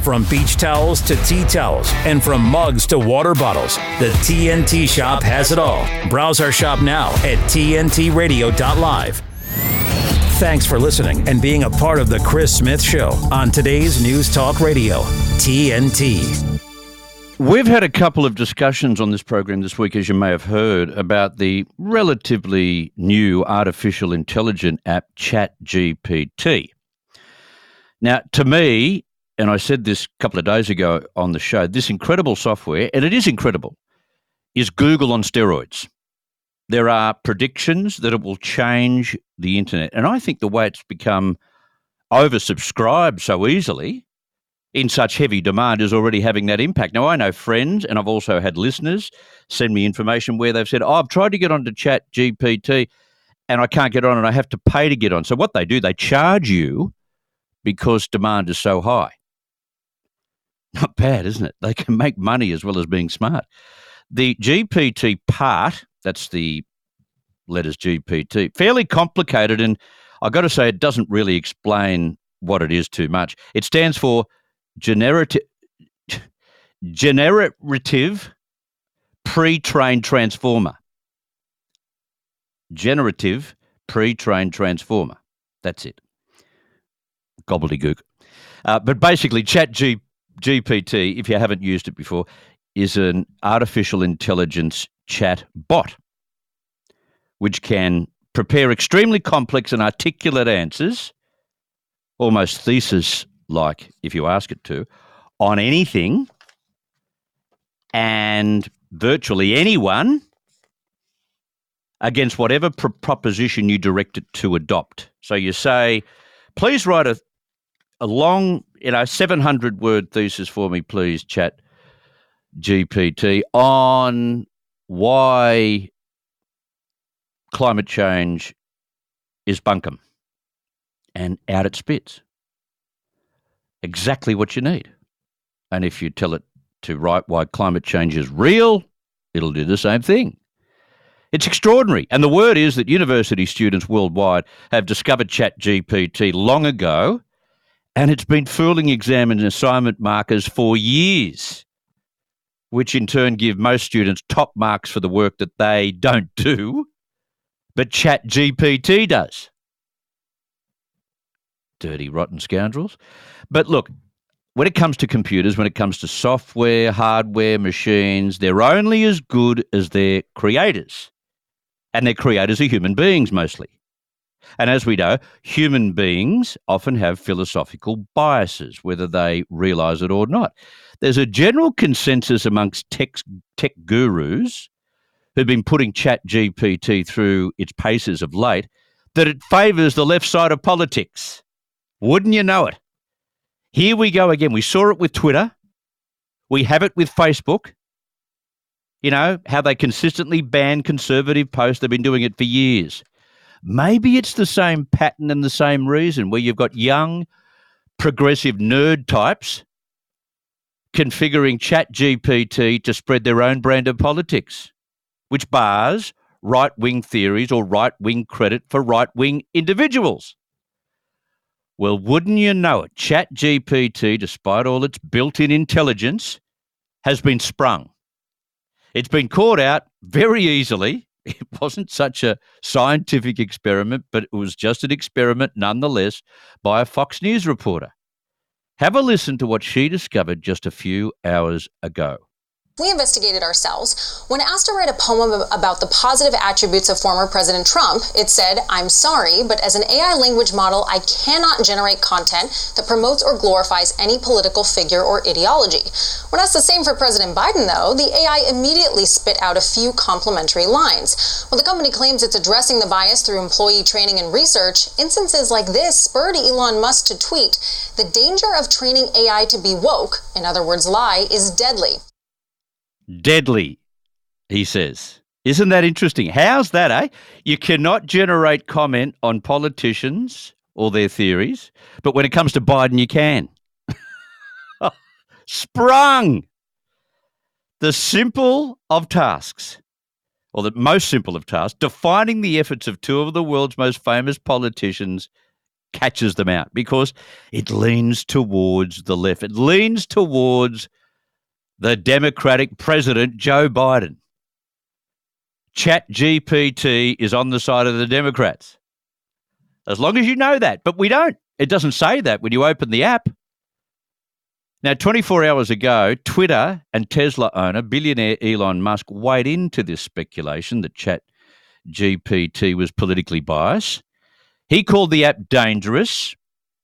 From beach towels to tea towels, and from mugs to water bottles, the TNT Shop has it all. Browse our shop now at tntradio.live. Thanks for listening and being a part of the Chris Smith Show on today's News Talk Radio, TNT. We've had a couple of discussions on this program this week, as you may have heard, about the relatively new artificial intelligence app ChatGPT. Now, to me, and I said this a couple of days ago on the show, this incredible software, and it is incredible, is Google on steroids. There are predictions that it will change the internet. And I think the way it's become oversubscribed so easily, in such heavy demand, is already having that impact. Now, I know friends, and I've also had listeners send me information where they've said, I've tried to get onto ChatGPT and I can't get on and I have to pay to get on. So what they do, they charge you because demand is so high. Not bad, isn't it? They can make money as well as being smart. The GPT part, that's the letters GPT, fairly complicated, and I've got to say it doesn't really explain what it is too much. It stands for generative pre-trained transformer. Generative pre-trained transformer. That's it. Gobbledygook. But basically, ChatGPT, if you haven't used it before, is an artificial intelligence chat bot, which can prepare extremely complex and articulate answers, almost thesis-like, if you ask it to, on anything and virtually anyone against whatever proposition you direct it to adopt. So you say, please write a long, 700-word thesis for me, please, Chat GPT, on why climate change is bunkum. And out it spits. Exactly what you need. And if you tell it to write why climate change is real, it'll do the same thing. It's extraordinary. And the word is that university students worldwide have discovered ChatGPT long ago, and it's been fooling exam and assignment markers for years, which in turn give most students top marks for the work that they don't do, but ChatGPT does. Dirty, rotten scoundrels. But look, when it comes to computers, when it comes to software, hardware, machines, they're only as good as their creators. And their creators are human beings mostly. And as we know, human beings often have philosophical biases, whether they realise it or not. There's a general consensus amongst tech gurus who've been putting ChatGPT through its paces of late that it favours the left side of politics. Wouldn't you know it? Here we go again. We saw it with Twitter. We have it with Facebook. You know, how they consistently ban conservative posts. They've been doing it for years. Maybe it's the same pattern and the same reason, where you've got young, progressive nerd types configuring ChatGPT to spread their own brand of politics, which bars right-wing theories or right-wing credit for right-wing individuals. Well, wouldn't you know it, ChatGPT, despite all its built-in intelligence, has been sprung. It's been caught out very easily. It wasn't such a scientific experiment, but it was just an experiment nonetheless by a Fox News reporter. Have a listen to what she discovered just a few hours ago. We investigated ourselves. When asked to write a poem about the positive attributes of former President Trump, it said, "I'm sorry, but as an AI language model, I cannot generate content that promotes or glorifies any political figure or ideology." When asked the same for President Biden, though, the AI immediately spit out a few complimentary lines. While the company claims it's addressing the bias through employee training and research, instances like this spurred Elon Musk to tweet, "The danger of training AI to be woke, in other words, lie, is deadly." Deadly, he says. Isn't that interesting? How's that, eh? You cannot generate comment on politicians or their theories, but when it comes to Biden, you can. Sprung! The simple of tasks, or the most simple of tasks, defining the efforts of two of the world's most famous politicians, catches them out because it leans towards the left. It leans towards the Democratic President, Joe Biden. ChatGPT is on the side of the Democrats. As long as you know that, but we don't. It doesn't say that when you open the app. Now, 24 hours ago, Twitter and Tesla owner, billionaire Elon Musk, weighed into this speculation that ChatGPT was politically biased. He called the app dangerous.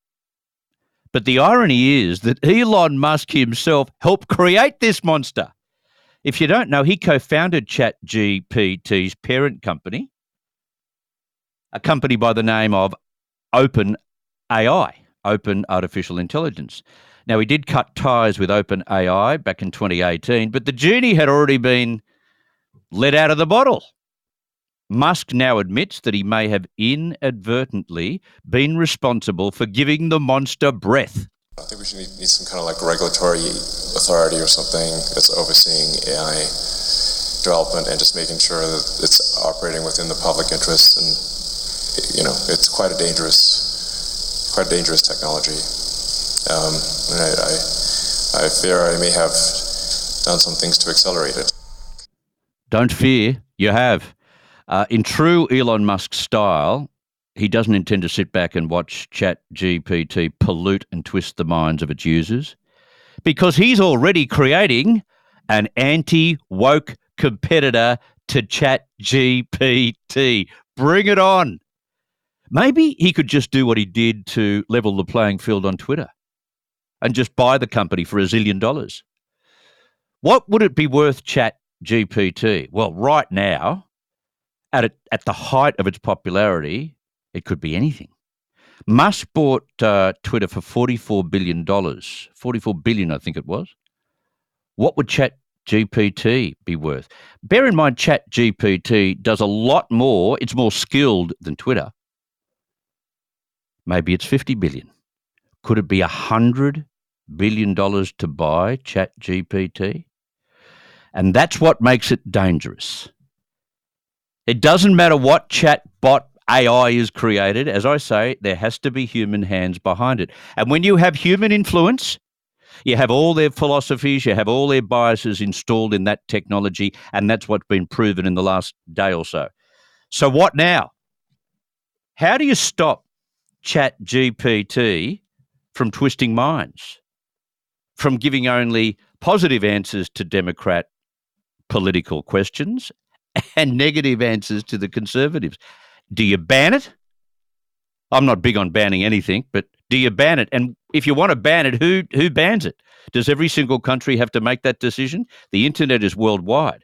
But the irony is that Elon Musk himself helped create this monster. If you don't know, he co-founded ChatGPT's parent company, a company by the name of OpenAI, Open Artificial Intelligence. Now, he did cut ties with OpenAI back in 2018, but the genie had already been let out of the bottle. Musk now admits that he may have inadvertently been responsible for giving the monster breath. I think we should need some kind of like regulatory authority or something that's overseeing AI development and just making sure that it's operating within the public interest. And, you know, it's quite a dangerous technology. And I fear I may have done some things to accelerate it. Don't fear, you have. In true Elon Musk style, he doesn't intend to sit back and watch ChatGPT pollute and twist the minds of its users because he's already creating an anti-woke competitor to ChatGPT. Bring it on. Maybe he could just do what he did to level the playing field on Twitter and just buy the company for $1 zillion. What would it be worth, ChatGPT? Well, right now, at the height of its popularity, it could be anything. Musk bought Twitter for $44 billion. $44 billion, I think it was. What would ChatGPT be worth? Bear in mind, ChatGPT does a lot more. It's more skilled than Twitter. Maybe it's $50 billion. Could it be $100 billion to buy ChatGPT? And that's what makes it dangerous. It doesn't matter what chatbot AI is created. As I say, there has to be human hands behind it. And when you have human influence, you have all their philosophies, you have all their biases installed in that technology, and that's what's been proven in the last day or so. So what now? How do you stop ChatGPT from twisting minds, from giving only positive answers to Democrat political questions and negative answers to the Conservatives? Do you ban it? I'm not big on banning anything, but do you ban it? And if you want to ban it, who bans it? Does every single country have to make that decision? The internet is worldwide.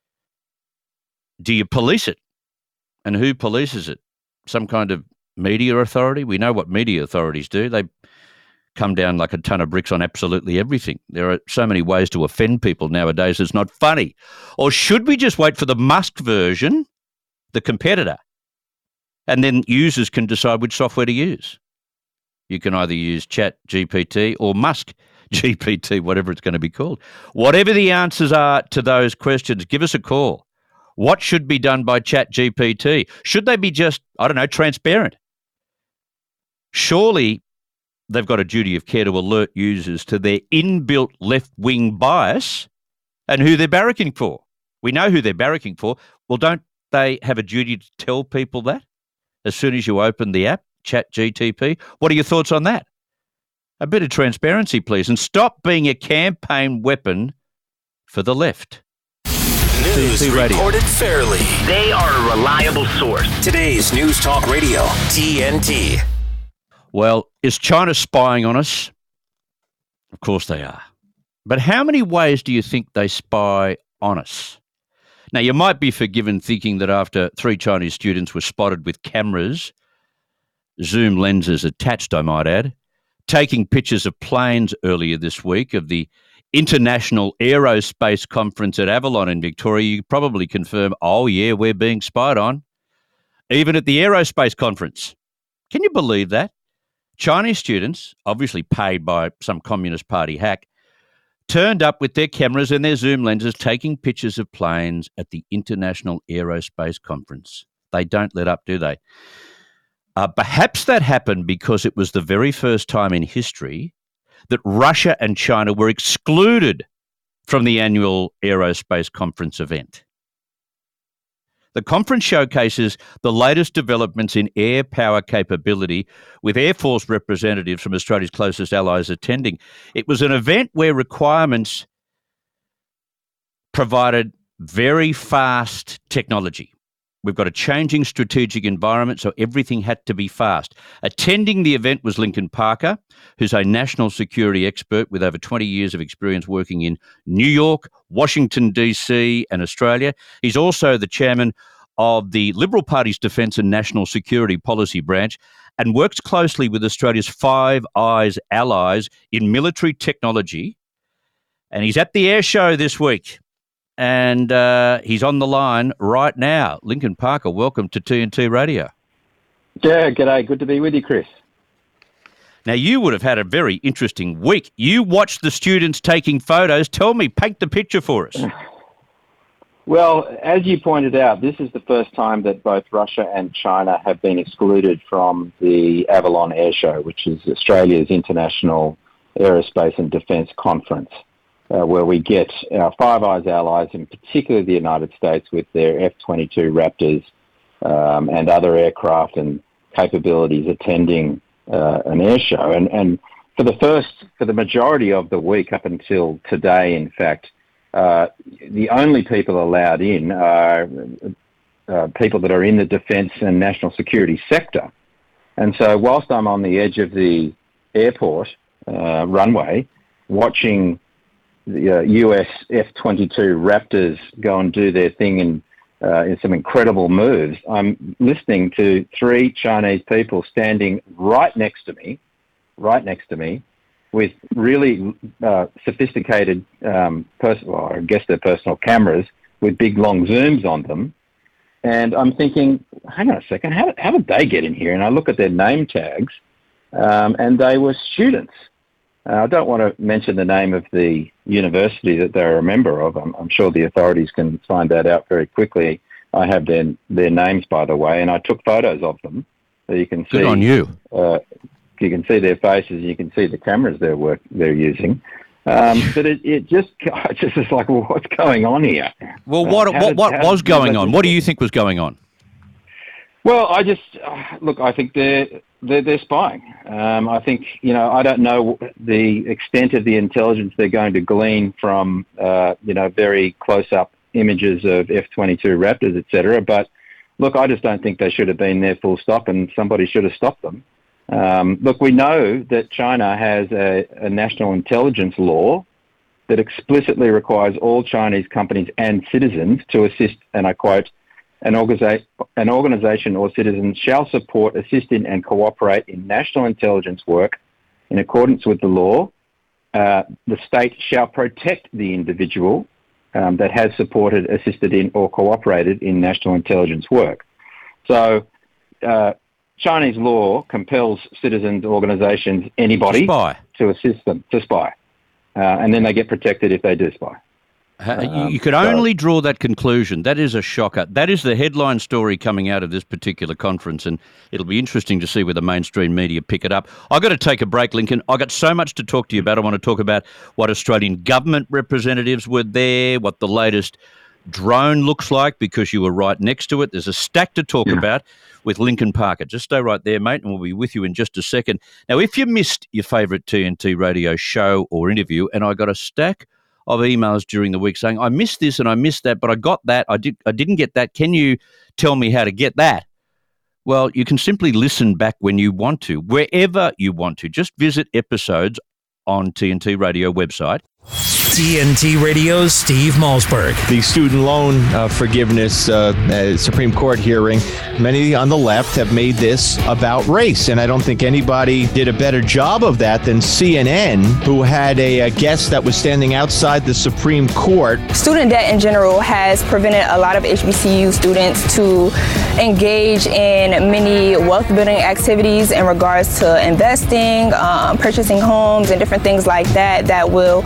Do you police it? And who polices it? Some kind of media authority? We know what media authorities do. They come down like a ton of bricks on absolutely everything. There are so many ways to offend people nowadays, it's not funny. Or should we just wait for the Musk version, the competitor, and then users can decide which software to use? You can either use ChatGPT or Musk GPT, whatever it's going to be called. Whatever the answers are to those questions, give us a call. What should be done by ChatGPT? Should they be just, transparent? Surely they've got a duty of care to alert users to their inbuilt left-wing bias and who they're barracking for. We know who they're barracking for. Well, don't they have a duty to tell people that as soon as you open the app, ChatGPT? What are your thoughts on that? A bit of transparency, please, and stop being a campaign weapon for the left. News reported fairly. They are a reliable source. Today's News Talk Radio, TNT. Well, is China spying on us? Of course they are. But how many ways do you think they spy on us? Now, you might be forgiven thinking that after 3 Chinese students were spotted with cameras, zoom lenses attached, I might add, taking pictures of planes earlier this week of the International Aerospace Conference at Avalon in Victoria, you probably confirm, oh yeah, we're being spied on. Even at the Aerospace Conference. Can you believe that? Chinese students, obviously paid by some Communist Party hack, turned up with their cameras and their zoom lenses taking pictures of planes at the International Aerospace Conference. They don't let up, do they? Perhaps that happened because it was the very first time in history that Russia and China were excluded from the annual Aerospace Conference event. The conference showcases the latest developments in air power capability, with Air Force representatives from Australia's closest allies attending. It was an event where requirements provided very fast technology. We've got a changing strategic environment, so everything had to be fast. Attending the event was Lincoln Parker, who's a national security expert with over 20 years of experience working in New York, Washington, D.C. and Australia. He's also the chairman of the Liberal Party's Defence and National Security Policy Branch and works closely with Australia's Five Eyes allies in military technology. And he's at the air show this week. And he's on the line right now. Lincoln Parker, welcome to TNT Radio. Yeah, g'day. Good to be with you, Chris. Now, you would have had a very interesting week. You watched the students taking photos. Tell me, paint the picture for us. Well, as you pointed out, this is the first time that both Russia and China have been excluded from the Avalon Air Show, which is Australia's international aerospace and defence conference, where we get our Five Eyes allies, in particular the United States, with their F-22 Raptors and other aircraft and capabilities attending an air show. And for the majority of the week, up until today, in fact, the only people allowed in are people that are in the defence and national security sector. And so whilst I'm on the edge of the airport runway, watching the US F-22 Raptors go and do their thing in some incredible moves, I'm listening to three Chinese people standing right next to me, with really sophisticated, I guess they're personal cameras with big long zooms on them. And I'm thinking, hang on a second, how did they get in here? And I look at their name tags, and they were students. I don't want to mention the name of the university that they're a member of. I'm sure the authorities can find that out very quickly. I have their names, by the way, and I took photos of them, so you can see. Good on you. You can see their faces. You can see the cameras they're using. But it just is like, well, what's going on here? Well, what was going on? What do you think was going on? Well, I just look. I think they're spying. I think, I don't know the extent of the intelligence they're going to glean from very close-up images of F-22 Raptors, etc. But look, I just don't think they should have been there full stop, and somebody should have stopped them. Look, we know that China has a national intelligence law that explicitly requires all Chinese companies and citizens to assist, and I quote, an organization or citizen shall support, assist in, and cooperate in national intelligence work in accordance with the law. The state shall protect the individual that has supported, assisted in, or cooperated in national intelligence work. So Chinese law compels citizens, organizations, anybody to assist them, to spy. And then they get protected if they do spy. You could only draw that conclusion. That is a shocker. That is the headline story coming out of this particular conference, and it'll be interesting to see whether mainstream media pick it up. I've got to take a break, Lincoln. I've got so much to talk to you about. I want to talk about what Australian government representatives were there, what the latest drone looks like, because you were right next to it. There's a stack to talk about with Lincoln Parker. Just stay right there, mate, and we'll be with you in just a second. Now, if you missed your favourite TNT radio show or interview, and I got a stack of emails during the week saying, I missed this and I missed that, but I got that, I didn't get that. Can you tell me how to get that? Well, you can simply listen back when you want to, wherever you want to. Just visit episodes on TNT Radio website. TNT Radio's Steve Malzberg. The student loan forgiveness Supreme Court hearing, many on the left have made this about race, and I don't think anybody did a better job of that than CNN, who had a guest that was standing outside the Supreme Court. Student debt in general has prevented a lot of HBCU students to engage in many wealth-building activities in regards to investing, purchasing homes, and different things like that will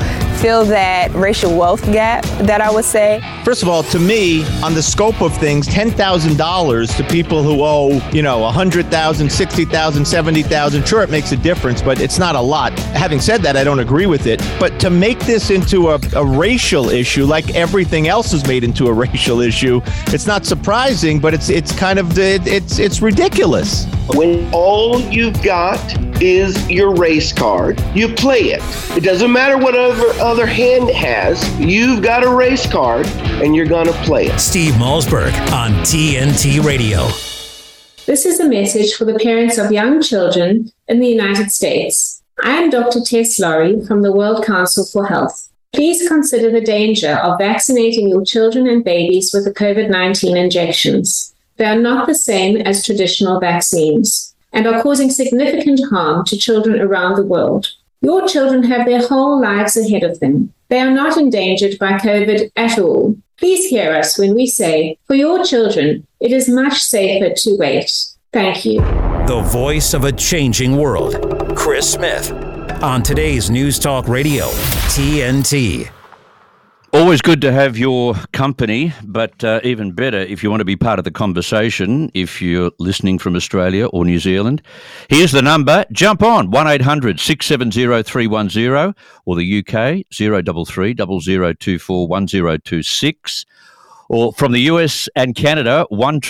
fill that racial wealth gap that I would say. First of all, to me, on the scope of things, $10,000 to people who owe, $100,000, $60,000, $70,000, sure, it makes a difference, but it's not a lot. Having said that, I don't agree with it. But to make this into a racial issue, like everything else is made into a racial issue, it's not surprising, but it's kind of it's ridiculous. When all you've got is your race card, you play it. It doesn't matter what other hand has. You've got a race card, and you're going to play it. Steve Malzberg on TNT Radio. This is a message for the parents of young children in the United States. I am Dr. Tess Laurie from the World Council for Health. Please consider the danger of vaccinating your children and babies with the COVID-19 injections. They are not the same as traditional vaccines and are causing significant harm to children around the world. Your children have their whole lives ahead of them. They are not endangered by COVID at all. Please hear us when we say, for your children, it is much safer to wait. Thank you. The voice of a changing world. Chris Smith on today's News Talk Radio, TNT. Always good to have your company, but even better if you want to be part of the conversation, if you're listening from Australia or New Zealand. Here's the number. Jump on, 1-800-670-310, or the UK, 033 0024 1026, or from the US and Canada,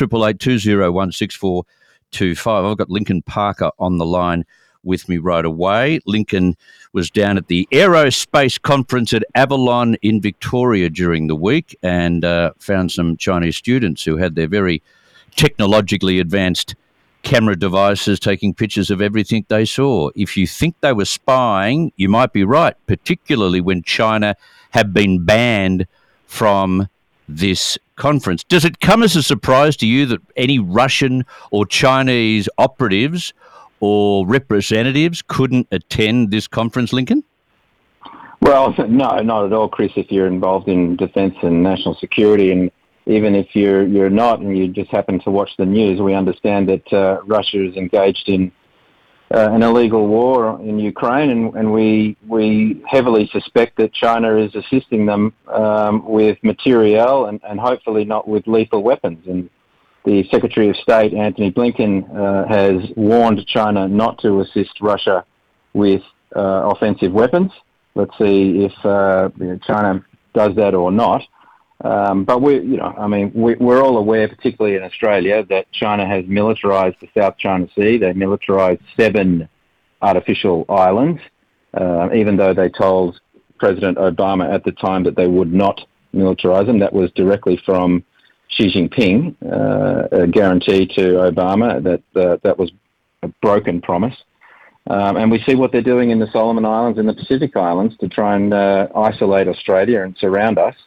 1-888-201-6425. I've got Lincoln Parker on the line with me right away. Lincoln was down at the Aerospace Conference at Avalon in Victoria during the week and found some Chinese students who had their very technologically advanced camera devices taking pictures of everything they saw. If you think they were spying, you might be right, particularly when China have been banned from this conference. Does it come as a surprise to you that any Russian or Chinese operatives or representatives couldn't attend this conference, Lincoln? Well, no, not at all, Chris, if you're involved in defence and national security. And even if you're not and you just happen to watch the news, we understand that Russia is engaged in an illegal war in Ukraine, and we heavily suspect that China is assisting them with materiel and hopefully not with lethal weapons. And the Secretary of State, Antony Blinken, has warned China not to assist Russia with offensive weapons. Let's see if China does that or not. But we're all aware, particularly in Australia, that China has militarized the South China Sea. They militarized 7 artificial islands, even though they told President Obama at the time that they would not militarize them. That was directly from Xi Jinping, a guarantee to Obama that was a broken promise. And we see what they're doing in the Solomon Islands and the Pacific Islands to try and isolate Australia and surround us.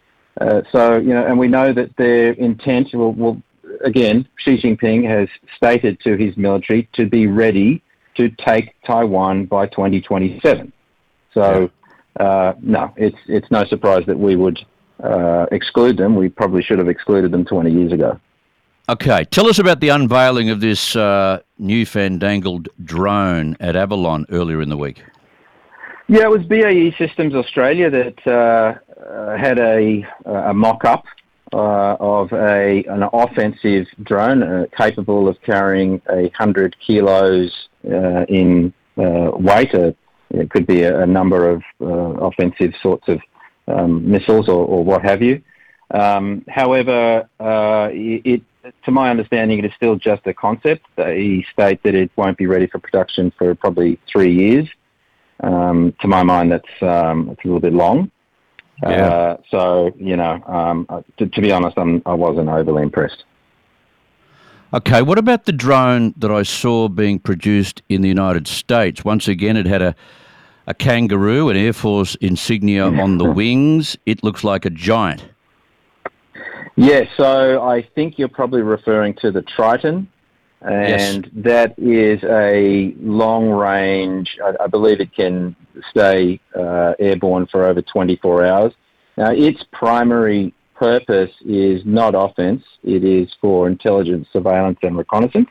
And we know that their intent again, Xi Jinping has stated to his military to be ready to take Taiwan by 2027. So, no, it's no surprise that we would exclude them. We probably should have excluded them 20 years ago. Okay, tell us about the unveiling of this new fandangled drone at Avalon earlier in the week. Yeah, it was BAE Systems Australia that had a mock-up of an offensive drone capable of carrying 100 kilos in weight. It could be a number of offensive sorts of missiles or what have you. However, to my understanding, it is still just a concept. He states that it won't be ready for production for probably 3 years. To my mind, that's a little bit long. Yeah. To be honest, I wasn't overly impressed. Okay, what about the drone that I saw being produced in the United States? Once again, it had a kangaroo, an Air Force insignia on the wings. It looks like a giant. Yeah, so I think you're probably referring to the Triton, and yes, that is a long-range, I believe it can stay airborne for over 24 hours. Now, its primary purpose is not offense. It is for intelligence, surveillance, and reconnaissance,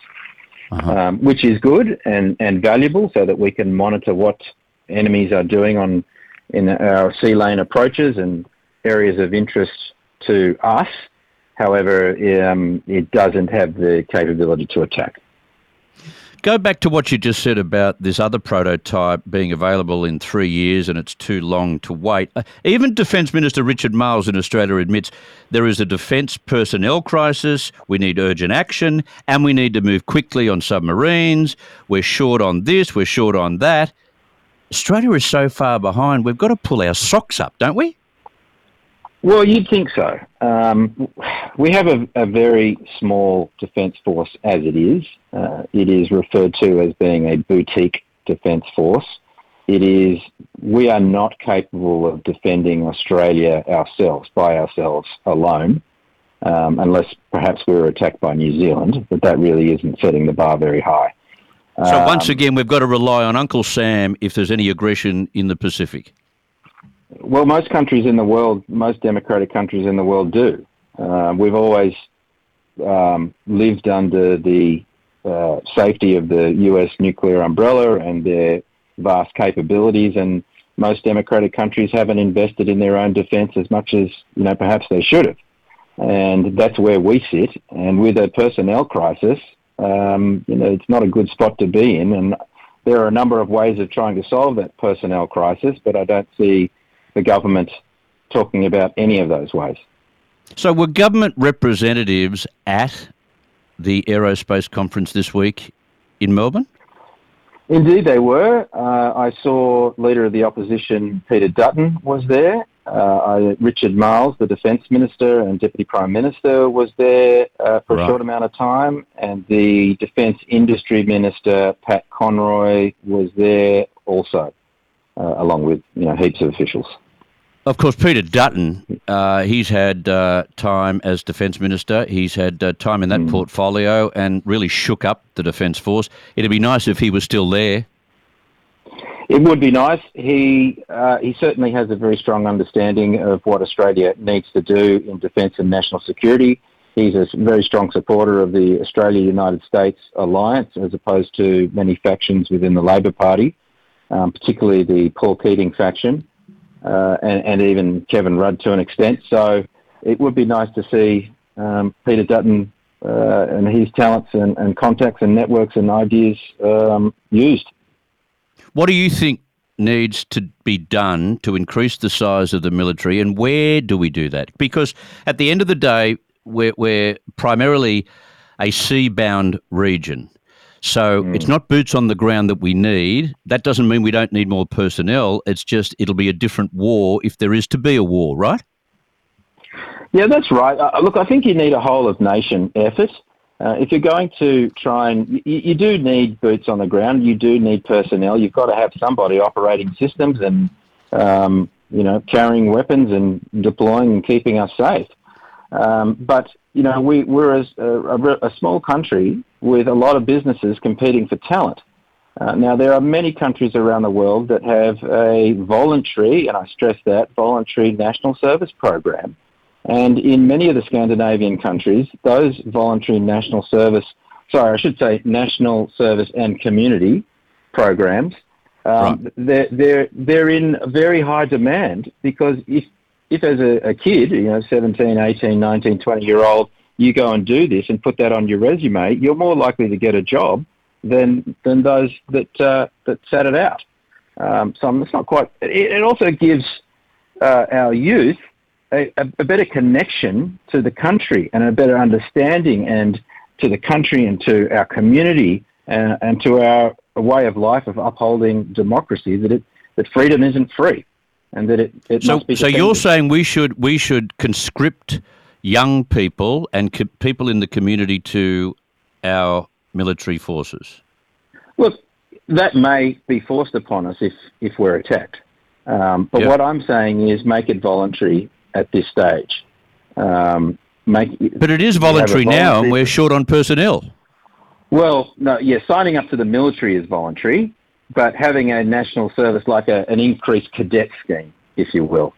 which is good and valuable so that we can monitor what enemies are doing in our sea lane approaches and areas of interest to us. However, it doesn't have the capability to attack. Go back to what you just said about this other prototype being available in 3 years and it's too long to wait. Even Defence Minister Richard Marles in Australia admits there is a defence personnel crisis, we need urgent action, and we need to move quickly on submarines. We're short on this, we're short on that. Australia is so far behind, we've got to pull our socks up, don't we? Well, you'd think so. We have a very small defence force as it is. It is referred to as being a boutique defence force. We are not capable of defending Australia by ourselves alone, unless perhaps we were attacked by New Zealand, but that really isn't setting the bar very high. So once again, we've got to rely on Uncle Sam if there's any aggression in the Pacific. Well, most countries in the world, most democratic countries in the world do. We've always lived under the safety of the US nuclear umbrella and their vast capabilities, and most democratic countries haven't invested in their own defence as much as perhaps they should have. And that's where we sit. And with a personnel crisis, it's not a good spot to be in. And there are a number of ways of trying to solve that personnel crisis, but I don't see the government talking about any of those ways. So were government representatives at the aerospace conference this week in Melbourne? Indeed they were. I saw Leader of the Opposition, Peter Dutton, was there. Richard Marles, the Defence Minister and Deputy Prime Minister, was there for a short amount of time. And the Defence Industry Minister, Pat Conroy, was there also, along with heaps of officials. Of course, Peter Dutton, he's had time as Defence Minister. He's had time in that portfolio and really shook up the Defence Force. It'd be nice if he was still there. It would be nice. He certainly has a very strong understanding of what Australia needs to do in defence and national security. He's a very strong supporter of the Australia-United States alliance, as opposed to many factions within the Labor Party, particularly the Paul Keating faction. And even Kevin Rudd to an extent. So it would be nice to see Peter Dutton and his talents and contacts and networks and ideas used. What do you think needs to be done to increase the size of the military, and where do we do that? Because at the end of the day, we're primarily a sea-bound region. So it's not boots on the ground that we need. That doesn't mean we don't need more personnel. It's just it'll be a different war if there is to be a war, right? Yeah, that's right. Look, I think you need a whole-of-nation effort. If you're going to try and... You do need boots on the ground. You do need personnel. You've got to have somebody operating systems and, carrying weapons and deploying and keeping us safe. But we're a small country with a lot of businesses competing for talent. Now, there are many countries around the world that have a voluntary, and I stress that, voluntary national service program. And in many of the Scandinavian countries, those voluntary national service and community programs, they're in very high demand, because if as a kid, 17, 18, 19, 20-year-old, you go and do this and put that on your resume, you're more likely to get a job than those that sat it out. So it's not quite... It also gives our youth a better connection to the country and a better understanding and to the country and to our community and to our way of life of upholding democracy, that freedom isn't free. And that it must be defended. So you're saying we should conscript young people and people in the community to our military forces? Look, that may be forced upon us if we're attacked. But what I'm saying is make it voluntary at this stage. But it is voluntary now, and we're short on personnel. Well, no, signing up to the military is voluntary, but having a national service like an increased cadet scheme, if you will,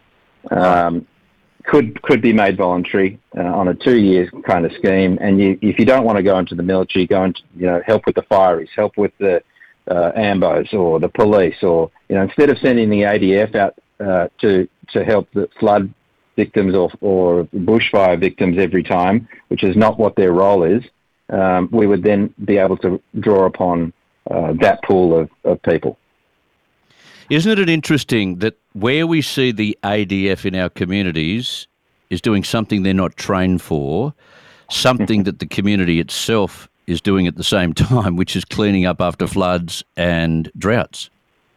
could be made voluntary on a 2-year kind of scheme. And if you don't want to go into the military, go and help with the fireys, help with the AMBOs or the police, or instead of sending the ADF out to help the flood victims or bushfire victims every time, which is not what their role is, we would then be able to draw upon that pool of people. Isn't it interesting that where we see the ADF in our communities is doing something they're not trained for, something that the community itself is doing at the same time, which is cleaning up after floods and droughts?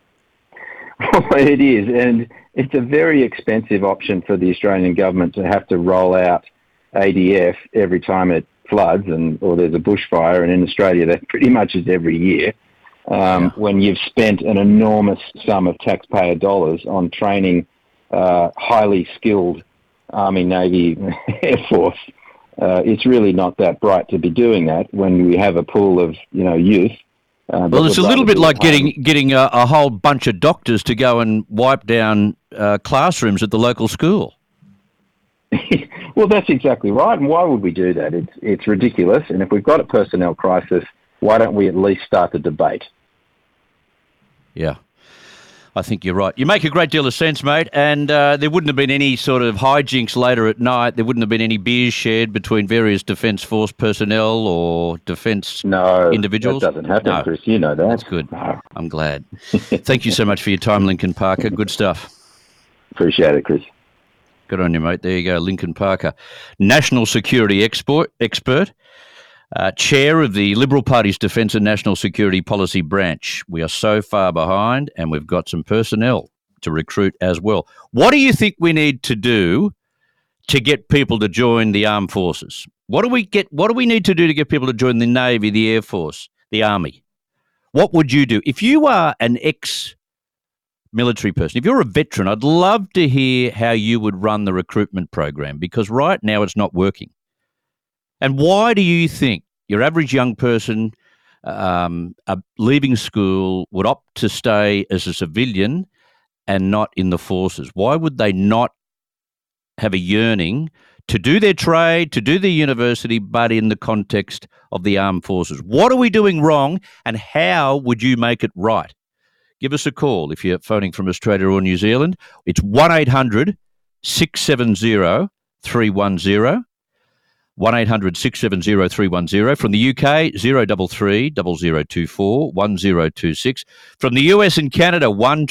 Well, it is, and it's a very expensive option for the Australian government to have to roll out ADF every time it floods or there's a bushfire, and in Australia that pretty much is every year. When you've spent an enormous sum of taxpayer dollars on training highly skilled Army, Navy, Air Force, it's really not that bright to be doing that when we have a pool of youth. Well, it's a little bit like getting a whole bunch of doctors to go and wipe down classrooms at the local school. Well, that's exactly right. And why would we do that? It's ridiculous. And if we've got a personnel crisis, why don't we at least start the debate? Yeah, I think you're right. You make a great deal of sense, mate. And there wouldn't have been any sort of hijinks later at night. There wouldn't have been any beers shared between various Defence Force personnel or Defence individuals. No, that doesn't happen, Chris. You know that. That's good. No. I'm glad. Thank you so much for your time, Lincoln Parker. Good stuff. Appreciate it, Chris. Good on you, mate. There you go, Lincoln Parker. National security expert, chair of the Liberal Party's Defence and National Security Policy Branch. We are so far behind, and we've got some personnel to recruit as well. What do you think we need to do to get people to join the armed forces? What do we need to do to get people to join the Navy, the Air Force, the Army? What would you do? If you are an ex-military person, if you're a veteran, I'd love to hear how you would run the recruitment program, because right now it's not working. And why do you think your average young person leaving school would opt to stay as a civilian and not in the forces? Why would they not have a yearning to do their trade, to do their university, but in the context of the armed forces? What are we doing wrong, and how would you make it right? Give us a call if you're phoning from Australia or New Zealand. It's 1-800-670-310. 1-800-670-310. From the UK, 033 0024 1026. From the US and Canada,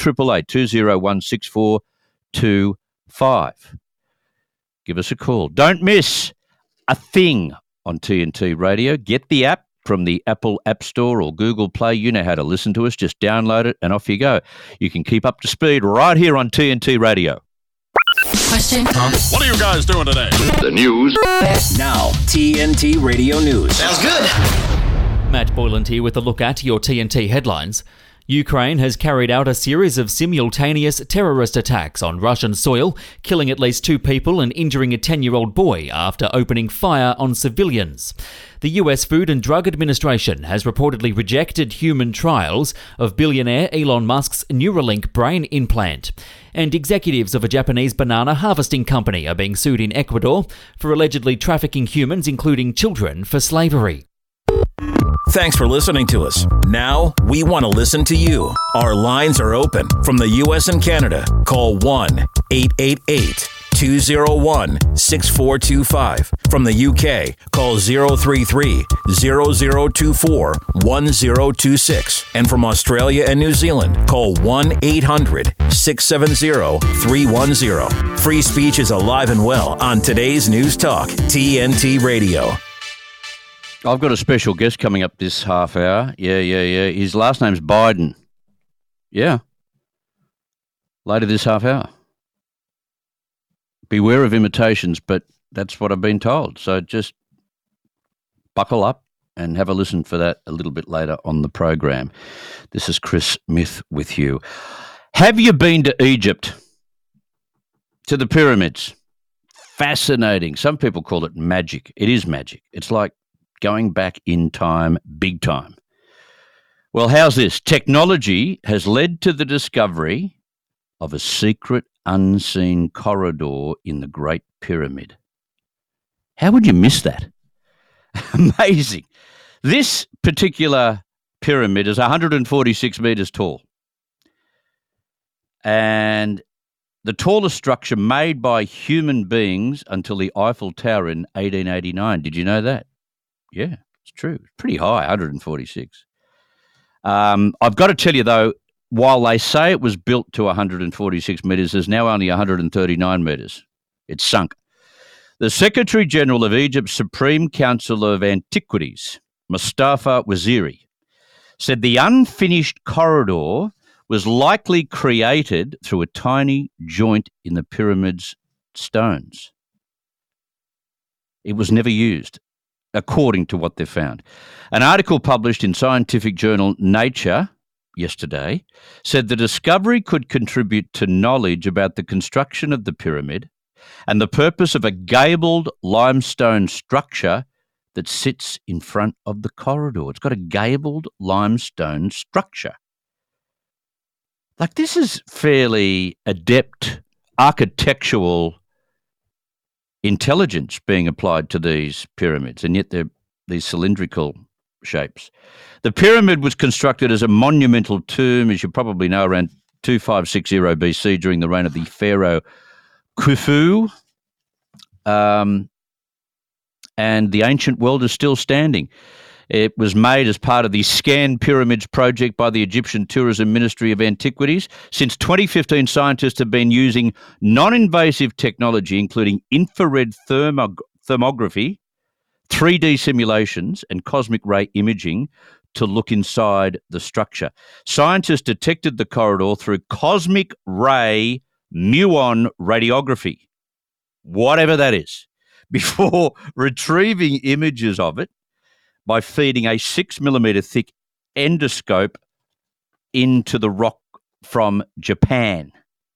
1-888-201-6425. Give us a call. Don't miss a thing on TNT Radio. Get the app from the Apple App Store or Google Play. You know how to listen to us. Just download it and off you go. You can keep up to speed right here on TNT Radio. Question. What are you guys doing today? The news. Now, TNT Radio News. Sounds good. Matt Boyland here with a look at your TNT headlines. Ukraine has carried out a series of simultaneous terrorist attacks on Russian soil, killing at least 2 people and injuring a 10-year-old boy after opening fire on civilians. The US Food and Drug Administration has reportedly rejected human trials of billionaire Elon Musk's Neuralink brain implant. And executives of a Japanese banana harvesting company are being sued in Ecuador for allegedly trafficking humans, including children, for slavery. Thanks for listening to us. Now, we want to listen to you. Our lines are open from the U.S. and Canada. Call 1-888-201-6425. From the U.K., call 033-0024-1026. And from Australia and New Zealand, call 1-800-670-310. Free speech is alive and well on today's News Talk, TNT Radio. I've got a special guest coming up this half hour. Yeah. His last name's Biden. Yeah. Later this half hour. Beware of imitations, but that's what I've been told. So just buckle up and have a listen for that a little bit later on the program. This is Chris Smith with you. Have you been to Egypt? To the pyramids? Fascinating. Some people call it magic. It is magic. It's like going back in time, big time. Well, how's this? Technology has led to the discovery of a secret, unseen corridor in the Great Pyramid. How would you miss that? Amazing. This particular pyramid is 146 metres tall. And the tallest structure made by human beings until the Eiffel Tower in 1889. Did you know that? Yeah, it's true. It's pretty high, 146. I've got to tell you, though, while they say it was built to 146 metres, there's now only 139 metres. It's sunk. The Secretary-General of Egypt's Supreme Council of Antiquities, Mustafa Waziri, said the unfinished corridor was likely created through a tiny joint in the pyramid's stones. It was never used, according to what they found. An article published in scientific journal Nature yesterday said the discovery could contribute to knowledge about the construction of the pyramid and the purpose of a gabled limestone structure that sits in front of the corridor. It's got a gabled limestone structure. Like, this is fairly adept architectural intelligence being applied to these pyramids, and yet they're these cylindrical shapes. The pyramid was constructed as a monumental tomb, as you probably know, around 2560 BC during the reign of the pharaoh Khufu, and the ancient world is still standing. It was made as part of the Scan Pyramids project by the Egyptian Tourism Ministry of Antiquities. Since 2015, scientists have been using non-invasive technology, including infrared thermography, 3D simulations, and cosmic ray imaging to look inside the structure. Scientists detected the corridor through cosmic ray muon radiography, whatever that is, before retrieving images of it by feeding a 6mm thick endoscope into the rock from Japan.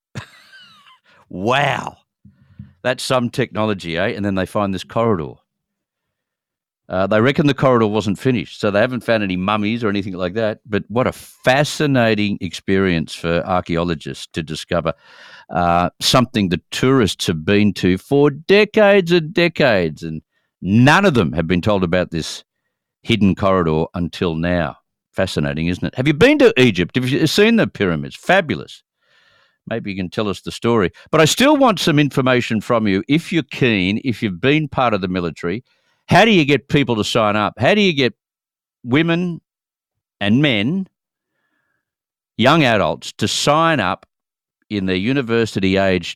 Wow. That's some technology, eh? And then they find this corridor. They reckon the corridor wasn't finished, so they haven't found any mummies or anything like that. But what a fascinating experience for archaeologists to discover something that tourists have been to for decades and decades, and none of them have been told about this hidden corridor until now. Fascinating, isn't it? Have you been to Egypt? Have you seen the pyramids? Fabulous. Maybe you can tell us the story. But I still want some information from you. If you're keen, if you've been part of the military, how do you get people to sign up? How do you get women and men, young adults, to sign up in their university-aged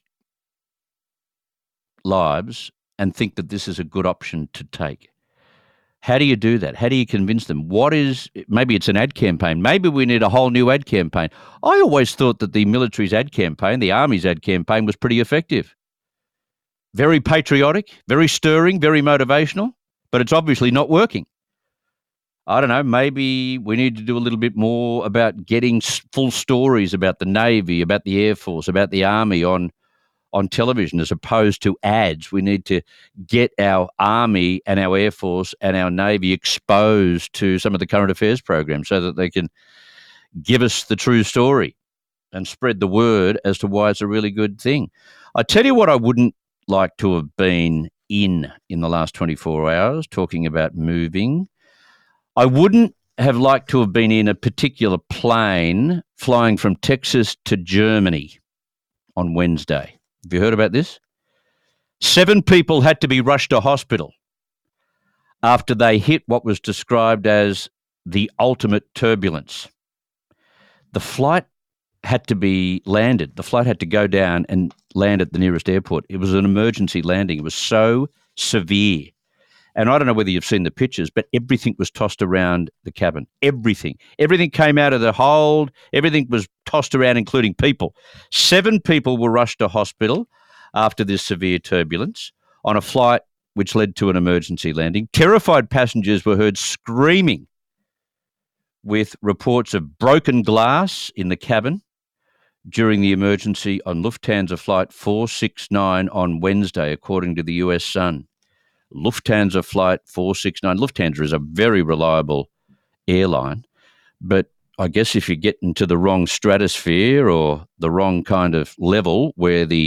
lives and think that this is a good option to take? How do you do that? How do you convince them? Maybe it's an ad campaign. Maybe we need a whole new ad campaign. I always thought that the military's ad campaign, the Army's ad campaign, was pretty effective. Very patriotic, very stirring, very motivational, but it's obviously not working. I don't know, maybe we need to do a little bit more about getting full stories about the Navy, about the Air Force, about the Army on television as opposed to ads. We need to get our Army and our Air Force and our Navy exposed to some of the current affairs programs so that they can give us the true story and spread the word as to why it's a really good thing. I tell you what I wouldn't like to have been in the last 24 hours, talking about moving. I wouldn't have liked to have been in a particular plane flying from Texas to Germany on Wednesday. Have you heard about this? 7 people had to be rushed to hospital after they hit what was described as the ultimate turbulence. The flight had to be landed. The flight had to go down and land at the nearest airport. It was an emergency landing. It was so severe. And I don't know whether you've seen the pictures, but everything was tossed around the cabin. Everything. Everything came out of the hold. Everything was tossed around, including people. 7 people were rushed to hospital after this severe turbulence on a flight which led to an emergency landing. Terrified passengers were heard screaming, with reports of broken glass in the cabin during the emergency on Lufthansa Flight 469 on Wednesday, according to the US Sun. Lufthansa Flight 469. Lufthansa is a very reliable airline, but I guess if you get into the wrong stratosphere or the wrong kind of level where the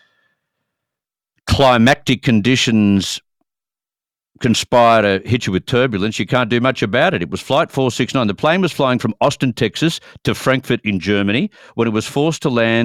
climactic conditions conspire to hit you with turbulence, you can't do much about it. It was Flight 469. The plane was flying from Austin, Texas to Frankfurt in Germany when it was forced to land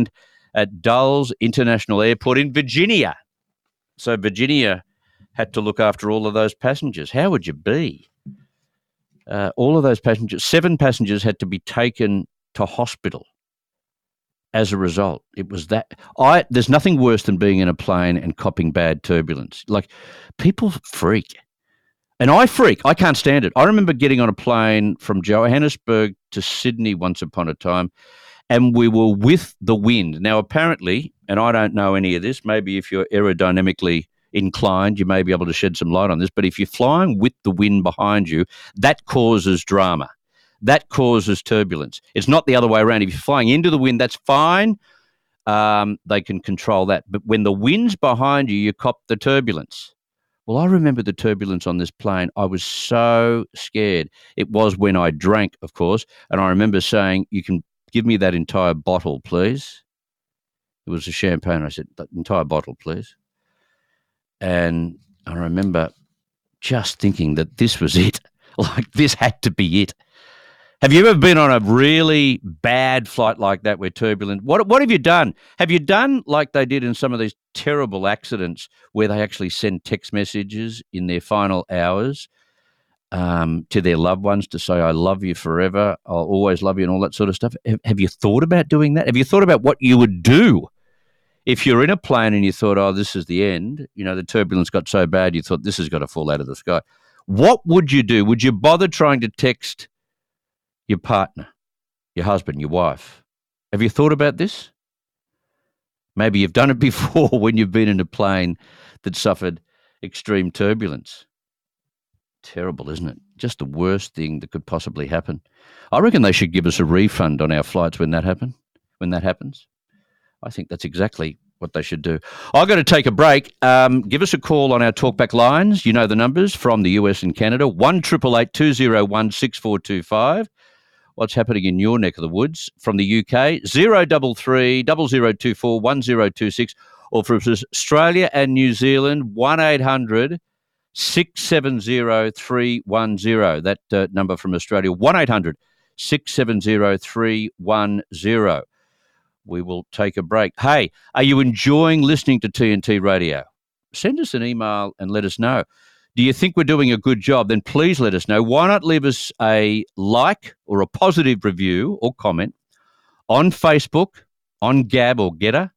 at Dulles International Airport in Virginia. So Virginia had to look after all of those passengers. How would you be? All of those passengers, 7 passengers had to be taken to hospital as a result. It was that. There's nothing worse than being in a plane and copping bad turbulence. Like, people freak. And I freak. I can't stand it. I remember getting on a plane from Johannesburg to Sydney once upon a time, and we were with the wind. Now, apparently, and I don't know any of this, maybe if you're aerodynamically inclined, you may be able to shed some light on this, but if you're flying with the wind behind you, that causes drama. That causes turbulence. It's not the other way around. If you're flying into the wind, that's fine. They can control that. But when the wind's behind you, you cop the turbulence. Well, I remember the turbulence on this plane. I was so scared. It was when I drank, of course, and I remember saying, "You can give me that entire bottle, please." It was a champagne. I said, "That entire bottle, please." And I remember just thinking that this was it. Like, this had to be it. Have you ever been on a really bad flight like that where turbulent? What have you done? Have you done like they did in some of these terrible accidents where they actually send text messages in their final hours to their loved ones to say, "I love you forever, I'll always love you," and all that sort of stuff? Have you thought about doing that? Have you thought about what you would do if you're in a plane and you thought, "Oh, this is the end"? You know, the turbulence got so bad you thought this has got to fall out of the sky. What would you do? Would you bother trying to text your partner, your husband, your wife? Have you thought about this? Maybe you've done it before when you've been in a plane that suffered extreme turbulence. Terrible, isn't it? Just the worst thing that could possibly happen. I reckon they should give us a refund on our flights when that happens. I think that's exactly what they should do. I've got to take a break. Give us a call on our talkback lines. You know the numbers from the US and Canada, 1-888-201-6425. What's happening in your neck of the woods? From the UK, 033 0024 1026, or from Australia and New Zealand, 1-800 670 310. That number from Australia, 1-800 670 310. We will take a break. Hey, are you enjoying listening to TNT Radio? Send us an email and let us know. Do you think we're doing a good job? Then please let us know. Why not leave us a like or a positive review or comment on Facebook, on Gab or Getter?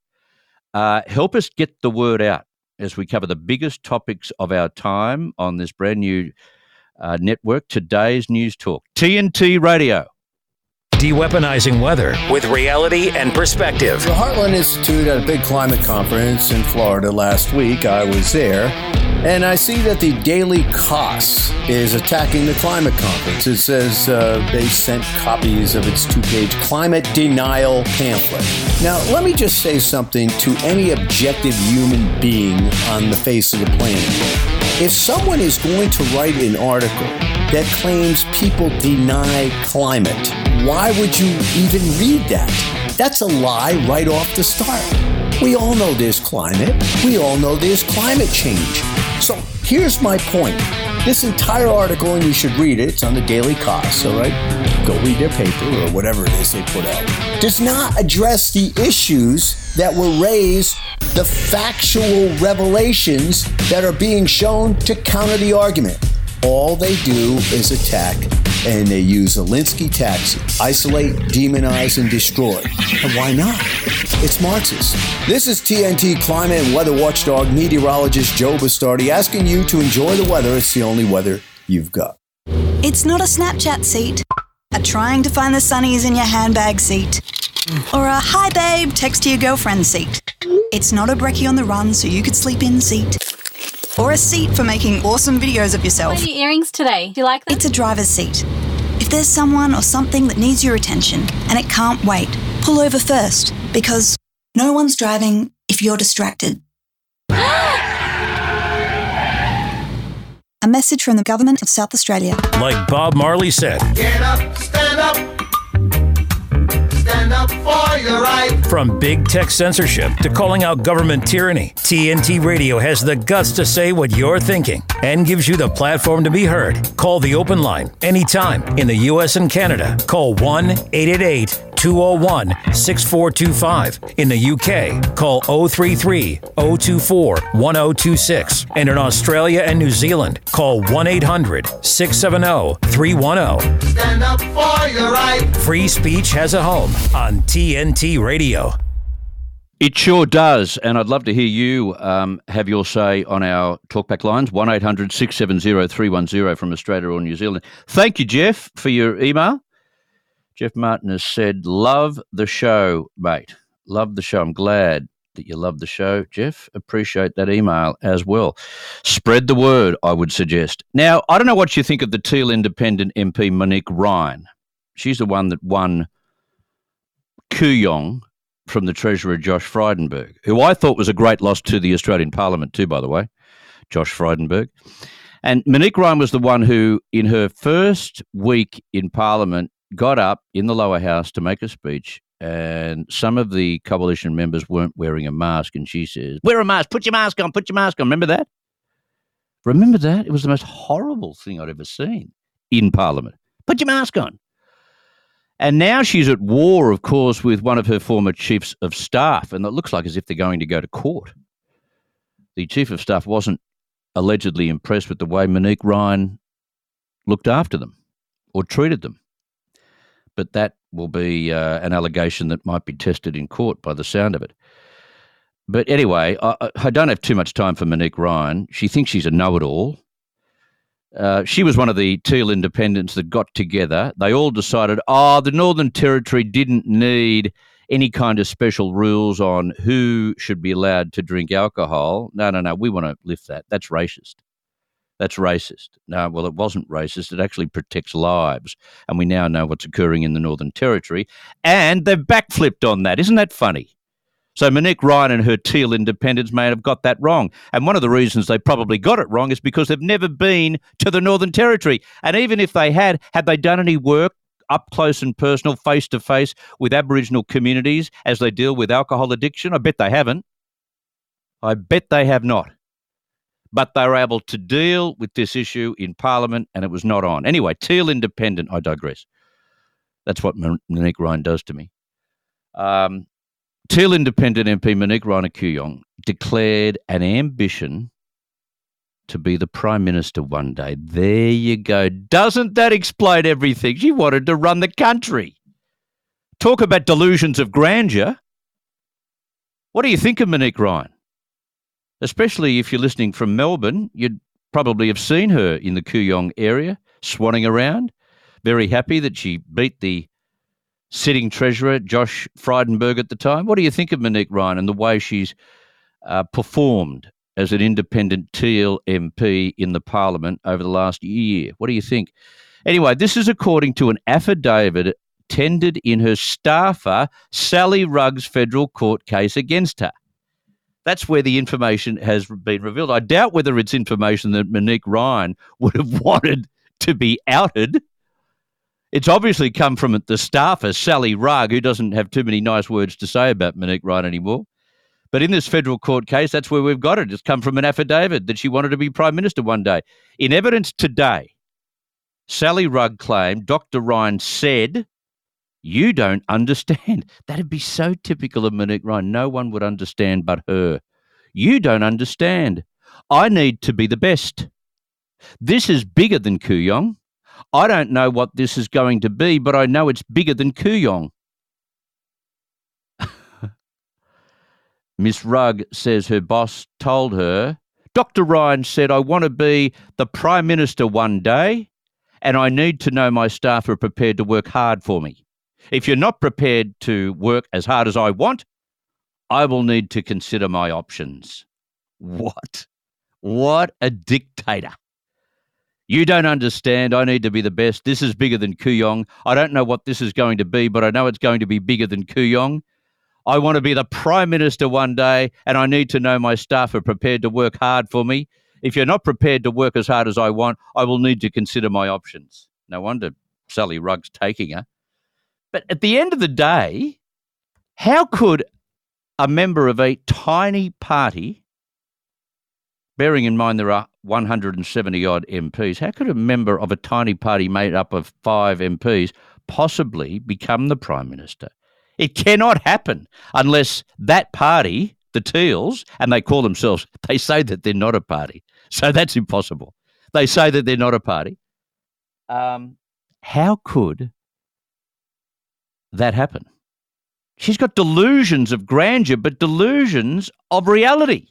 Help us get the word out as we cover the biggest topics of our time on this brand new network, Today's News Talk, TNT Radio. De-weaponizing weather with reality and perspective. The Heartland Institute had a big climate conference in Florida last week. I was there, and I see that the Daily Kos is attacking the climate conference. It says they sent copies of its 2-page climate denial pamphlet. Now, let me just say something to any objective human being on the face of the planet. If someone is going to write an article that claims people deny climate, why would you even read that? That's a lie right off the start. We all know there's climate. We all know there's climate change. So here's my point. This entire article, and you should read it, it's on the Daily Kos, all right? Go read their paper or whatever it is they put out. Does not address the issues that were raised, the factual revelations that are being shown to counter the argument. All they do is attack, and they use Alinsky tactics: isolate, demonize, and destroy. And why not? It's Marxist. This is TNT climate and weather watchdog meteorologist Joe Bastardi asking you to enjoy the weather. It's the only weather you've got. It's not a Snapchat seat, a trying to find the sunnies in your handbag seat, or a "hi babe, text to your girlfriend" seat. It's not a brekkie on the run so you could sleep in seat, or a seat for making awesome videos of yourself. What are your earrings today? Do you like them? It's a driver's seat. If there's someone or something that needs your attention and it can't wait, pull over first, because no one's driving if you're distracted. A message from the Government of South Australia. Like Bob Marley said, Get up, stand up, stand Stand up for your right. From big tech censorship to calling out government tyranny, TNT Radio has the guts to say what you're thinking and gives you the platform to be heard. Call the open line anytime in the U.S. and Canada. Call 1-888-201-6425. In the UK, call 033-024-1026. And in Australia and New Zealand, call 1-800-670-310. Stand up for your right. Free speech has a home on TNT Radio. It sure does, and I'd love to hear you have your say on our talkback lines, 1-800-670-310 from Australia or New Zealand. Thank you, Jeff, for your email. Jeff Martin has said, love the show, mate. Love the show. I'm glad that you love the show, Jeff. Appreciate that email as well. Spread the word, I would suggest. Now, I don't know what you think of the Teal Independent MP, Monique Ryan. She's the one that won Kooyong from the Treasurer, Josh Frydenberg, who I thought was a great loss to the Australian Parliament too, by the way, Josh Frydenberg. And Monique Ryan was the one who, in her first week in Parliament, got up in the lower house to make a speech, and some of the coalition members weren't wearing a mask, and she says, wear a mask, put your mask on, put your mask on. Remember that? Remember that? It was the most horrible thing I'd ever seen in Parliament. Put your mask on. And now she's at war, of course, with one of her former chiefs of staff, and it looks like as if they're going to go to court. The chief of staff wasn't allegedly impressed with the way Monique Ryan looked after them or treated them. But that will be an allegation that might be tested in court by the sound of it. But anyway, I don't have too much time for Monique Ryan. She thinks she's a know-it-all. She was one of the Teal Independents that got together. They all decided, the Northern Territory didn't need any kind of special rules on who should be allowed to drink alcohol. No, we want to lift that. That's racist. That's racist. No, well, it wasn't racist. It actually protects lives. And we now know what's occurring in the Northern Territory. And they've backflipped on that. Isn't that funny? So Monique Ryan and her Teal Independents may have got that wrong. And one of the reasons they probably got it wrong is because they've never been to the Northern Territory. And even if they had they done any work up close and personal, face-to-face with Aboriginal communities as they deal with alcohol addiction? I bet they haven't. I bet they have not. But they were able to deal with this issue in Parliament, and it was not on. Anyway, Teal Independent, I digress. That's what Monique Ryan does to me. Teal Independent MP Monique Ryan of Kooyong declared an ambition to be the Prime Minister one day. There you go. Doesn't that explain everything? She wanted to run the country. Talk about delusions of grandeur. What do you think of Monique Ryan? Especially if you're listening from Melbourne, you'd probably have seen her in the Kooyong area, swanning around, very happy that she beat the sitting Treasurer, Josh Frydenberg, at the time. What do you think of Monique Ryan and the way she's performed as an independent Teal MP in the Parliament over the last year? What do you think? Anyway, this is according to an affidavit tendered in her staffer, Sally Rugg's federal court case against her. That's where the information has been revealed. I doubt whether it's information that Monique Ryan would have wanted to be outed. It's obviously come from the staffer, Sally Rugg, who doesn't have too many nice words to say about Monique Ryan anymore. But in this federal court case, that's where we've got it. It's come from an affidavit that she wanted to be Prime Minister one day. In evidence today, Sally Rugg claimed Dr. Ryan said, "You don't understand." That'd be so typical of Monique Ryan. No one would understand but her. "You don't understand. I need to be the best. This is bigger than Kooyong. I don't know what this is going to be, but I know it's bigger than Kooyong." Miss Rugg says her boss told her, "Dr. Ryan said I want to be the Prime Minister one day, and I need to know my staff are prepared to work hard for me. If you're not prepared to work as hard as I want, I will need to consider my options." What? What a dictator. "You don't understand. I need to be the best. This is bigger than Kooyong. I don't know what this is going to be, but I know it's going to be bigger than Kooyong. I want to be the Prime Minister one day, and I need to know my staff are prepared to work hard for me. If you're not prepared to work as hard as I want, I will need to consider my options." No wonder Sally Rugg's taking her. But at the end of the day, How could a member of a tiny party, bearing in mind there are 170-odd MPs, how could a member of a tiny party made up of 5 MPs possibly become the Prime Minister? It cannot happen unless that party, the Teals, and they call themselves, they say that they're not a party. So that's impossible. They say that they're not a party. How could that happen? She's got delusions of grandeur, but delusions of reality.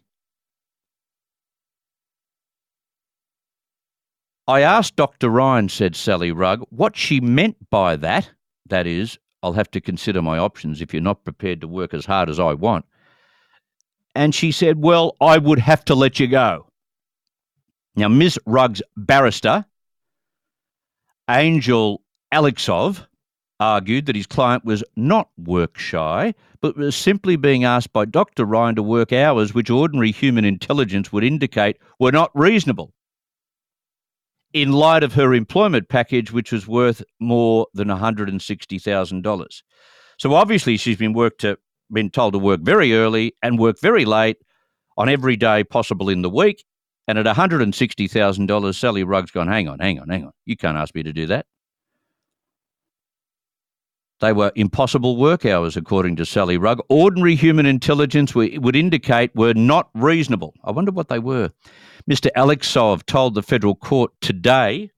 I asked Dr. Ryan, said Sally Rugg, what she meant by that. That is, I'll have to consider my options if you're not prepared to work as hard as I want. And she said, well, I would have to let you go. Now, Ms. Rugg's barrister, Angel Alexov, argued that his client was not work shy, but was simply being asked by Dr. Ryan to work hours which ordinary human intelligence would indicate were not reasonable, in light of her employment package, which was worth more than $160,000. So obviously she's been told to work very early and work very late on every day possible in the week. And at $160,000, Sally Rugg's gone, hang on. You can't ask me to do that. They were impossible work hours, according to Sally Rugg. Ordinary human intelligence would indicate were not reasonable. I wonder what they were. Mr. Alexov told the federal court today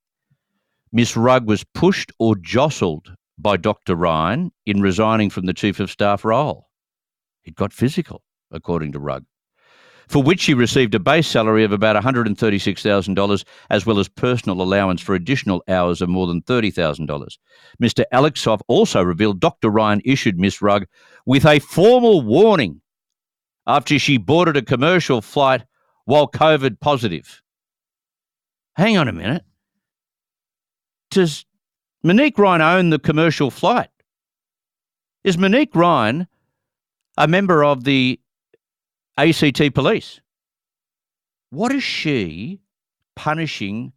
Ms. Rugg was pushed or jostled by Dr. Ryan in resigning from the Chief of Staff role. It got physical, according to Rugg, for which she received a base salary of about $136,000 as well as personal allowance for additional hours of more than $30,000. Mr. Alexov also revealed Dr. Ryan issued Ms. Rugg with a formal warning after she boarded a commercial flight while COVID positive. Hang on a minute. Does Monique Ryan own the commercial flight? Is Monique Ryan a member of the ACT Police? What is she punishing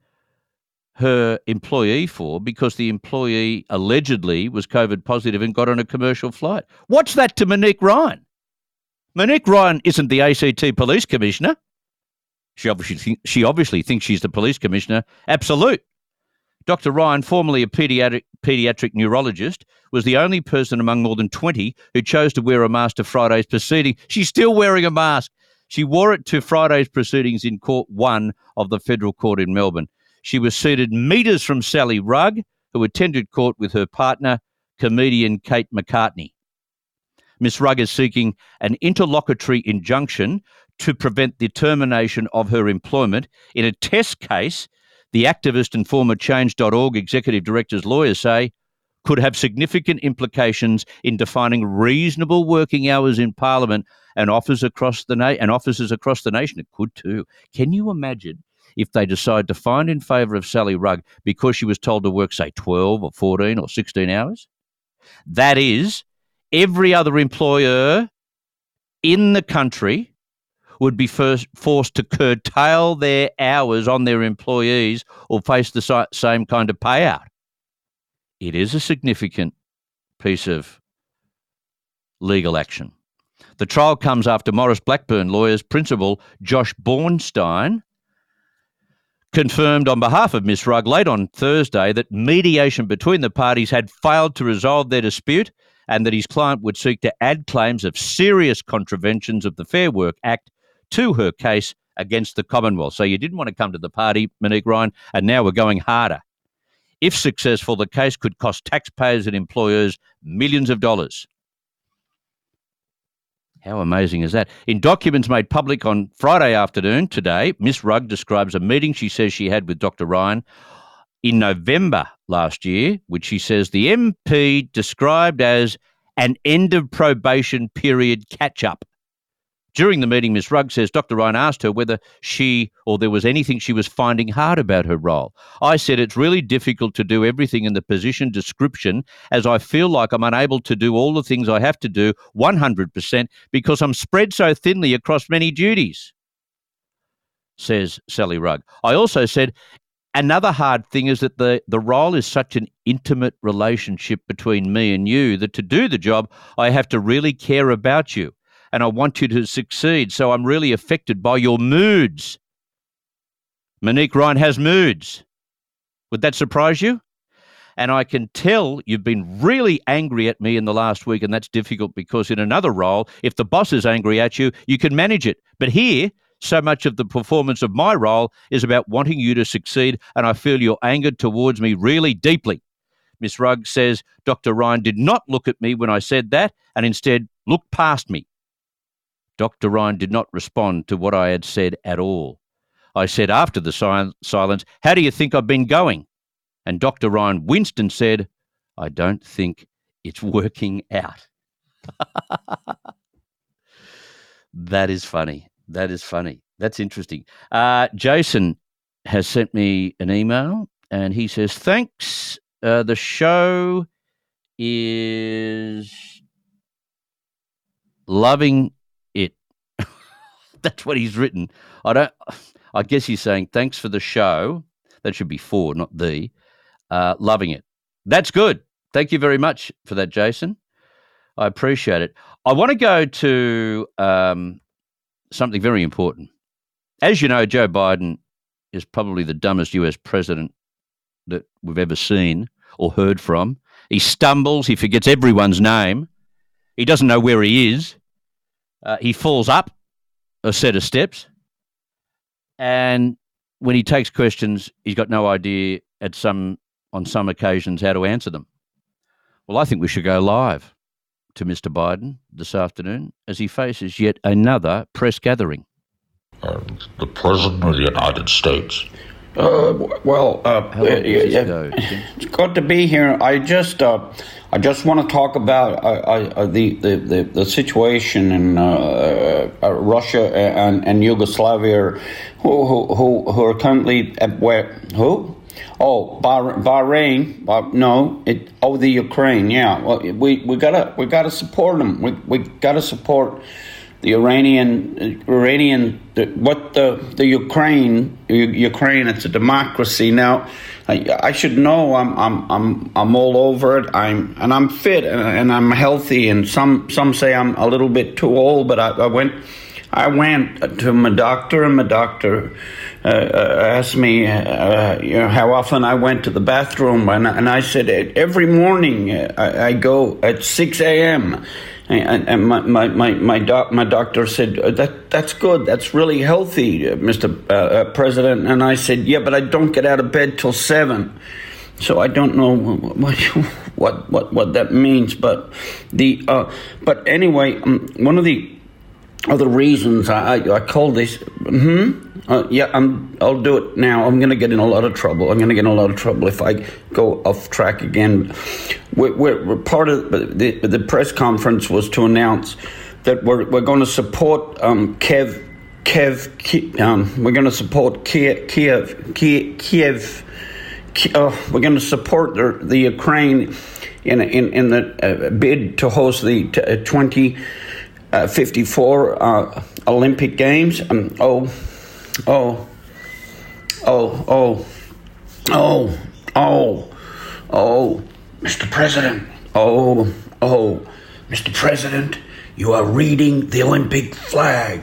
her employee for because the employee allegedly was COVID positive and got on a commercial flight? What's that to Monique Ryan? Monique Ryan isn't the ACT Police Commissioner. She obviously thinks she's the police commissioner. Absolute. Dr. Ryan, formerly a paediatric neurologist, was the only person among more than 20 who chose to wear a mask to Friday's proceeding. She's still wearing a mask. She wore it to Friday's proceedings in Court 1 of the Federal Court in Melbourne. She was seated metres from Sally Rugg, who attended court with her partner, comedian Kate McCartney. Ms. Rugg is seeking an interlocutory injunction to prevent the termination of her employment in a test case the activist and former Change.org executive director's lawyers say could have significant implications in defining reasonable working hours in Parliament and offices across the nation. It could too. Can you imagine if they decide to find in favour of Sally Rugg because she was told to work, say, 12 or 14 or 16 hours? That is, every other employer in the country would be forced to curtail their hours on their employees or face the same kind of payout. It is a significant piece of legal action. The trial comes after Maurice Blackburn lawyers principal Josh Bornstein confirmed on behalf of Ms. Rugg late on Thursday that mediation between the parties had failed to resolve their dispute and that his client would seek to add claims of serious contraventions of the Fair Work Act to her case against the Commonwealth. So you didn't want to come to the party, Monique Ryan, and now we're going harder. If successful, the case could cost taxpayers and employers millions of dollars. How amazing is that? In documents made public on Friday afternoon today, Ms. Rugg describes a meeting she says she had with Dr. Ryan in November last year, which she says the MP described as an end of probation period catch-up. During the meeting, Ms. Rugg says Dr. Ryan asked her whether she or there was anything she was finding hard about her role. I said it's really difficult to do everything in the position description as I feel like I'm unable to do all the things I have to do 100% because I'm spread so thinly across many duties, says Sally Rugg. I also said another hard thing is that the role is such an intimate relationship between me and you that to do the job, I have to really care about you and I want you to succeed. So I'm really affected by your moods. Monique Ryan has moods. Would that surprise you? And I can tell you've been really angry at me in the last week, and that's difficult because in another role, if the boss is angry at you, you can manage it. But here, so much of the performance of my role is about wanting you to succeed, and I feel you're angered towards me really deeply. Miss Rugg says Dr. Ryan did not look at me when I said that and instead looked past me. Dr. Ryan did not respond to what I had said at all. I said after the silence, how do you think I've been going? And Dr. Ryan winced and said, I don't think it's working out. That is funny. That is funny. That's interesting. Jason has sent me an email and he says, thanks. The show is loving it. That's what he's written. I guess he's saying thanks for the show. That should be for, not the. Loving it. That's good. Thank you very much for that, Jason. I appreciate it. I want to go to something very important. As you know, Joe Biden is probably the dumbest US president that we've ever seen or heard from. He stumbles. He forgets everyone's name. He doesn't know where he is. He falls up a set of steps. And when he takes questions, he's got no idea on some occasions how to answer them. Well, I think we should go live to Mr. Biden this afternoon as he faces yet another press gathering. The President of the United States. It's good to be here. I just want to talk about the situation in Russia and Yugoslavia, who are currently at where? Who? Oh, Bahrain. The Ukraine. Yeah. Well, we gotta support them. We gotta support the Iranian. The Ukraine. It's a democracy now. I should know. I'm all over it. I'm fit and I'm healthy. And some say I'm a little bit too old. But I went to my doctor, and my doctor asked me, how often I went to the bathroom, and I said every morning I go at 6 a.m. And my doctor said that's good, that's really healthy, Mr. President. And I said, yeah, but I don't get out of bed till 7. So I don't know what that means, but anyway, one of the other reasons I called this. I'll do it now. I'm going to get in a lot of trouble. If I go off track again. We're part of the press conference was to announce that we're going to support Kiev. We're going to support Kiev. We're going to support the Ukraine in the bid to host the 2054 Olympic Games. Mr. President. Mr. President, you are reading the Olympic flag.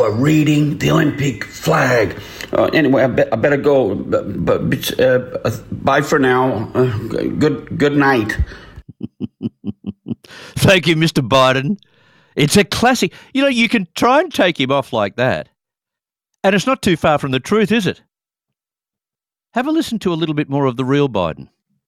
Anyway, I better go. Bye for now. Good night. Thank you, Mr. Biden. It's a classic. You know, you can try and take him off like that, and it's not too far from the truth, is it? Have a listen to a little bit more of the real Biden.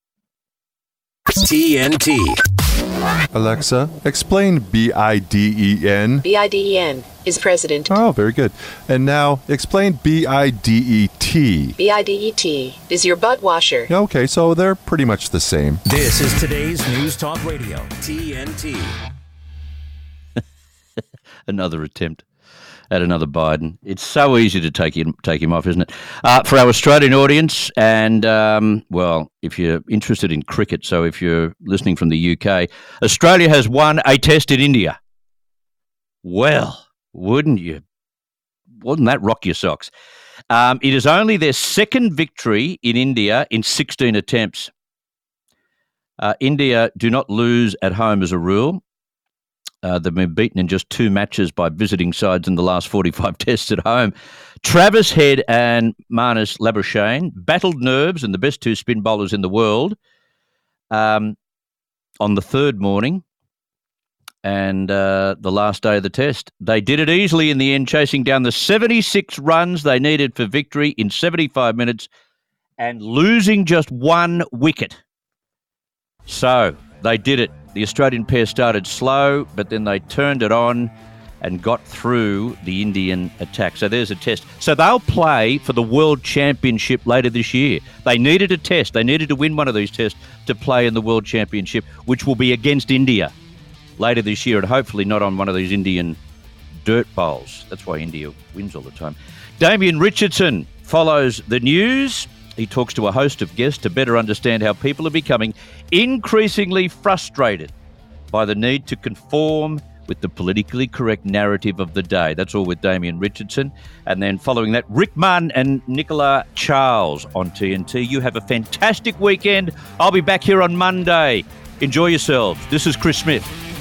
TNT. Alexa, explain BIDEN. BIDEN is president. Oh, very good. And now explain BIDET. BIDET is your butt washer. Okay, so they're pretty much the same. This is today's News Talk Radio, TNT. Another attempt at another Biden. It's so easy to take him off, isn't it? For our Australian audience, and if you're interested in cricket, so if you're listening from the UK, Australia has won a test in India. Well, wouldn't that rock your socks? It is only their second victory in India in 16 attempts. India do not lose at home as a rule. They've been beaten in just 2 matches by visiting sides in the last 45 tests at home. Travis Head and Marnus Labuschagne battled nerves and the best 2 spin bowlers in the world on the third morning and the last day of the test. They did it easily in the end, chasing down the 76 runs they needed for victory in 75 minutes and losing just 1 wicket. So they did it. The Australian pair started slow, but then they turned it on and got through the Indian attack. So there's a test. So they'll play for the World Championship later this year. They needed a test. They needed to win one of these tests to play in the World Championship, which will be against India later this year, and hopefully not on one of these Indian dirt bowls. That's why India wins all the time. Damien Richardson follows the news. He talks to a host of guests to better understand how people are becoming increasingly frustrated by the need to conform with the politically correct narrative of the day. That's all with Damien Richardson. And then following that, Rick Munn and Nicola Charles on TNT. You have a fantastic weekend. I'll be back here on Monday. Enjoy yourselves. This is Chris Smith.